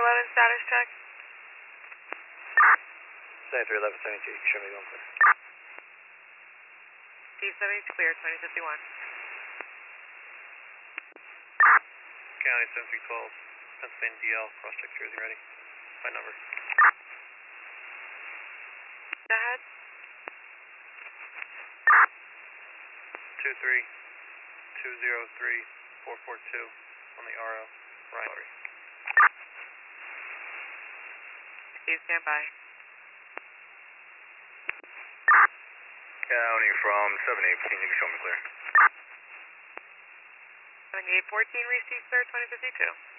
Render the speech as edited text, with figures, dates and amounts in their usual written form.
7311 status check. 7311, 72, you can show me going clear. D70 clear, 2051. County 7312, Pennsylvania DL, cross check Jersey ready. My number. Go ahead. 23203-442 on the RO, Ryan. Please stand by. County from 718, you can show me clear. 7814 received, sir, 2052.